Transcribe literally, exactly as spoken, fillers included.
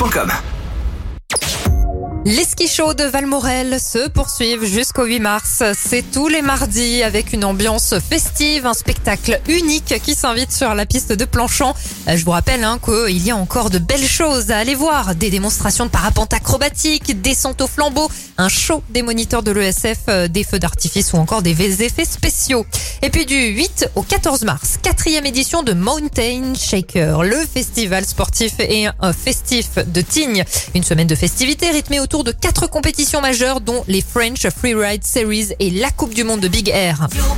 point com. Les ski shows de Valmorel se poursuivent jusqu'au huit mars. C'est tous les mardis avec une ambiance festive, un spectacle unique qui s'invite sur la piste de Planchant. Je vous rappelle hein, qu'il y a encore de belles choses à aller voir. Des démonstrations de parapente acrobatique, descente au flambeau, un show des moniteurs de l'E S F, des feux d'artifice ou encore des effets spéciaux. Et puis du huit au quatorze mars, quatrième édition de Mountain Shaker, le festival sportif et un festif de Tignes. Une semaine de festivités rythmée autour de quatre compétitions majeures dont les French Freeride Series et la Coupe du Monde de Big Air.